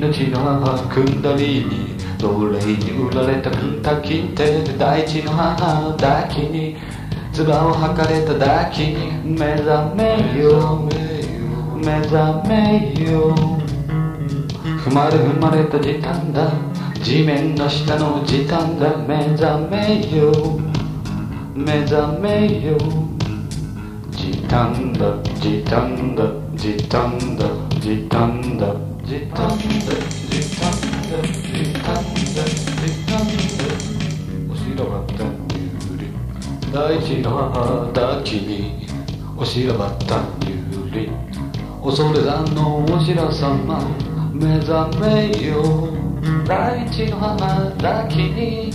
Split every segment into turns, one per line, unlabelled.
命の母クンダリーに奴隷に売られたたき手で大地の母抱きに唾を吐かれた抱きに目覚めよ目覚めよ踏まれた時間だ地面の下の時間だ目覚めよ目覚めよ時間だ時間だ時間だ時間だ時間だ時間だ時間だ時間だおしらばったゆり大地の母抱きにおしらばったゆり恐山のお白様目覚めよ大地の母抱きに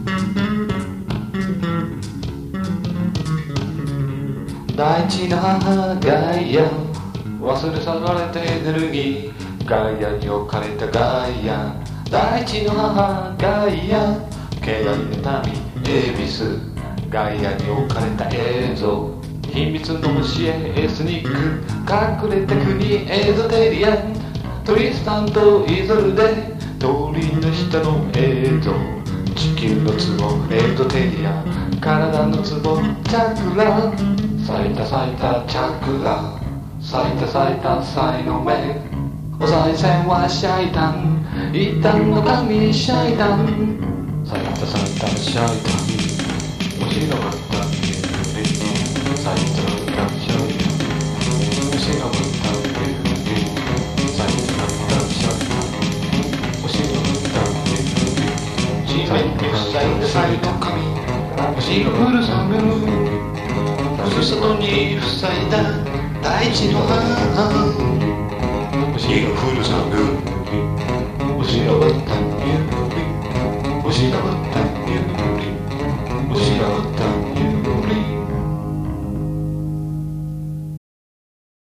大地の母ガイア忘れ去られたエネルギーガイアに置かれたガイア大地の母ガイア敬愛の民エビスガイアに置かれた映像秘密の教えエスニック隠れた国エゾテリアントリスタンとイゾルデ鳥の下の映像地球の壺エゾテリアン体の壺チャクラ咲いた咲いたチャクラ咲いた咲いた才の目お賽銭はシャイタン一旦の神シャイタン咲いた咲いたシャイタンおしろばったゆり咲いた咲いたシャイタンおしろばったゆり咲いた咲いたシャイタンおしろばったゆり地面に咲いた咲いた神おしろふるさぐふるさとに塞いだ大地の母おしろふるさぐおしろばったゆりおしろばったゆりおしろばった